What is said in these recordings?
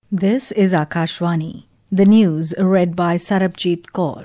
This is Akashvani. The news read by Sarabjit Kaur.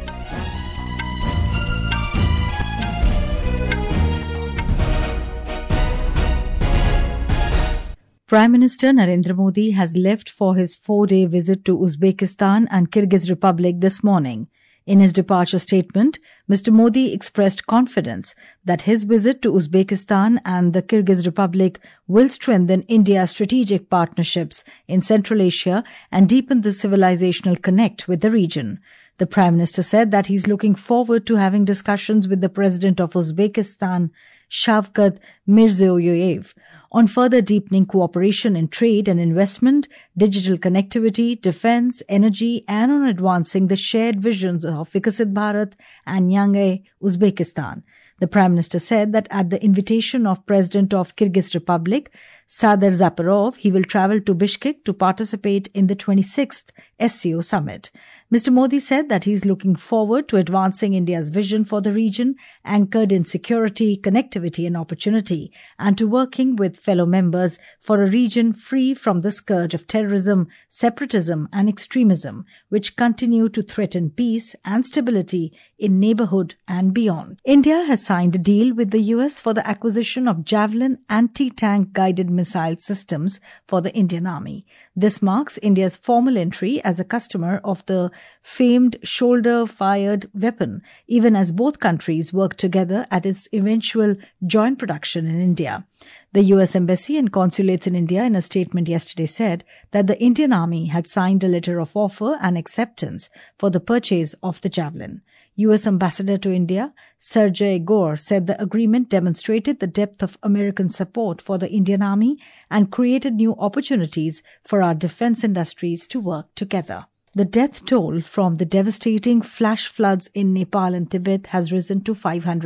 Prime Minister Narendra Modi has left for his 4-day visit to Uzbekistan and Kyrgyz Republic this morning. In his departure statement, Mr. Modi expressed confidence that his visit to Uzbekistan and the Kyrgyz Republic will strengthen India's strategic partnerships in Central Asia and deepen the civilizational connect with the region. The Prime Minister said that he's looking forward to having discussions with the President of Uzbekistan, Shavkat Mirziyoyev, on further deepening cooperation in trade and investment, digital connectivity, defense, energy, and on advancing the shared visions of Viksit Bharat and Yangai Uzbekistan. The Prime Minister said that at the invitation of President of Kyrgyz Republic, Sadar Zaparov, he will travel to Bishkek to participate in the 26th SCO summit. Mr. Modi said that he is looking forward to advancing India's vision for the region, anchored in security, connectivity and opportunity, and to working with fellow members for a region free from the scourge of terrorism, separatism and extremism, which continue to threaten peace and stability in neighborhood and beyond. India has signed a deal with the US for the acquisition of Javelin anti-tank guided missile systems for the Indian Army. This marks India's formal entry as a customer of the famed shoulder-fired weapon, even as both countries work together at its eventual joint production in India. The US Embassy and consulates in India in a statement yesterday said that the Indian Army had signed a letter of offer and acceptance for the purchase of the Javelin. US Ambassador to India, Sergey Gore, said the agreement demonstrated the depth of American support for the Indian Army and created new opportunities for our defense industries to work together. The death toll from the devastating flash floods in Nepal and Tibet has risen to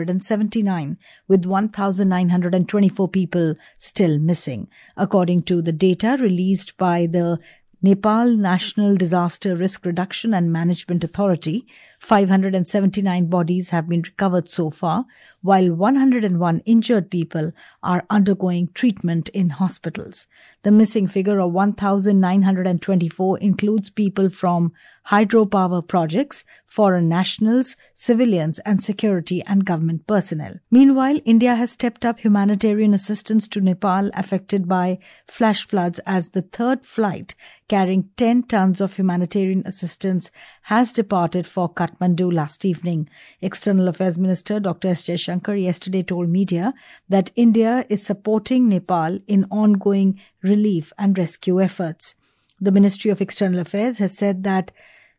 579, with 1,924 people still missing, according to the data released by the Nepal National Disaster Risk Reduction and Management Authority. 579 bodies have been recovered so far, while 101 injured people are undergoing treatment in hospitals. The missing figure of 1,924 includes people from hydropower projects, foreign nationals, civilians, and security and government personnel. Meanwhile, India has stepped up humanitarian assistance to Nepal affected by flash floods as the third flight carrying 10 tons of humanitarian assistance has departed for Kathmandu last evening. External Affairs Minister Dr. S. Jaishankar yesterday told media that India is supporting Nepal in ongoing relief and rescue efforts. The Ministry of External Affairs has said that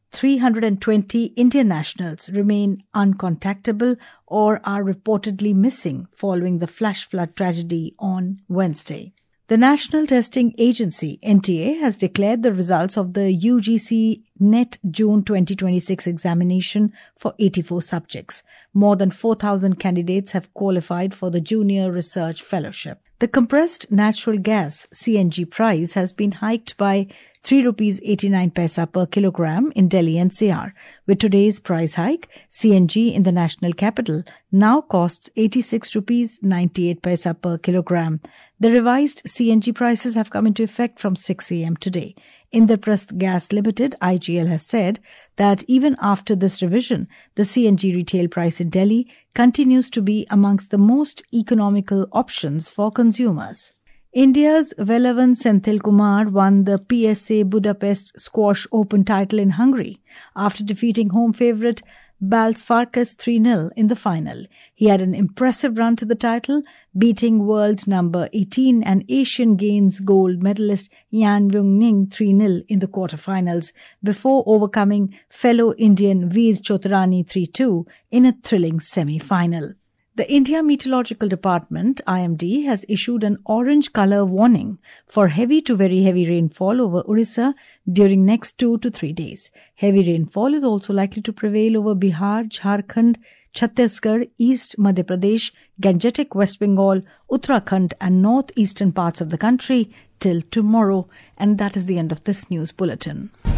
320 Indian nationals remain uncontactable or are reportedly missing following the flash flood tragedy on Wednesday. The National Testing Agency, NTA, has declared the results of the UGC NET June 2026 examination for 84 subjects. More than 4,000 candidates have qualified for the Junior Research Fellowship. The compressed natural gas CNG price has been hiked by 3 rupees 89 paisa per kilogram in Delhi NCR. With today's price hike, CNG in the national capital now costs 86 rupees 98 paisa per kilogram. The revised CNG prices have come into effect from 6 a.m. today. Indraprasth Gas Limited, IGL, has said that even after this revision, the CNG retail price in Delhi continues to be amongst the most economical options for consumers. India's Velavan Senthilkumar won the PSA Budapest Squash Open title in Hungary after defeating home favourite Balsfarkas 3-0 in the final. He had an impressive run to the title, beating world number 18 and Asian Games gold medalist Yan Wung-ning 3-0 in the quarterfinals before overcoming fellow Indian Veer Chotarani 3-2 in a thrilling semi-final. The India Meteorological Department, IMD, has issued an orange colour warning for heavy to very heavy rainfall over Orissa during next 2 to 3 days. Heavy rainfall is also likely to prevail over Bihar, Jharkhand, Chhattisgarh, East Madhya Pradesh, Gangetic West Bengal, Uttarakhand and northeastern parts of the country till tomorrow. And that is the end of this news bulletin.